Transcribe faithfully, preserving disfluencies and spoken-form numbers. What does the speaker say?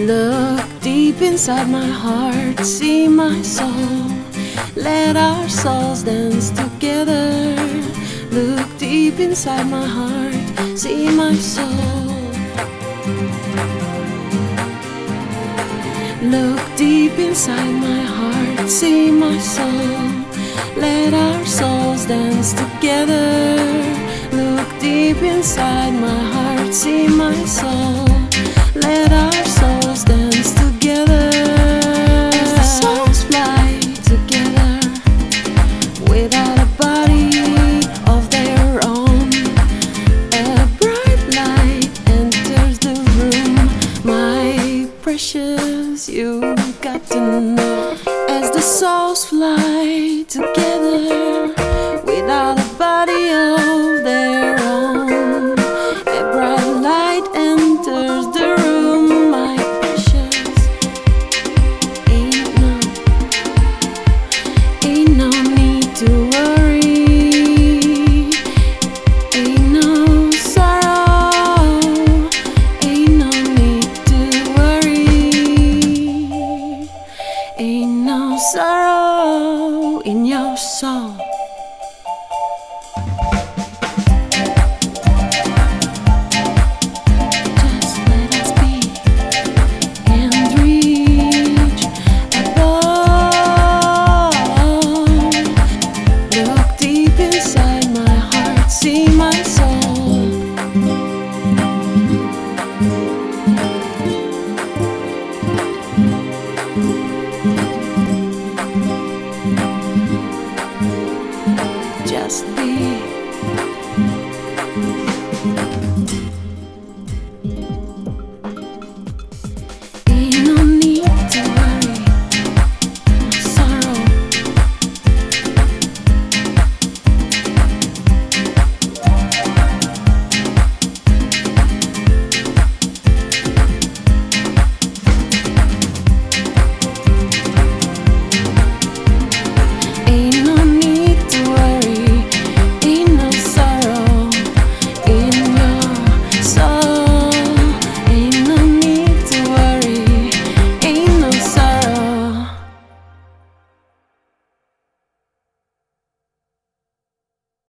Look deep inside my heart, see my soul. Let our souls dance together. Look deep inside my heart, see my soul. Look deep inside my heart, see my soul. Let our souls dance together. Look deep inside my heart, see my soul. Let our souls dance together. As the souls fly together without a body of their own. A bright light enters the room. My precious, you got to know. As the souls fly together without a body of their own. A bright light enters the room. My precious, ain't no, ain't no need to worry. Ain't no sorrow, ain't no need to worry. Ain't no sorrow in your soul. Just let us be and reach above. Look deep inside my heart, see my soul. Just be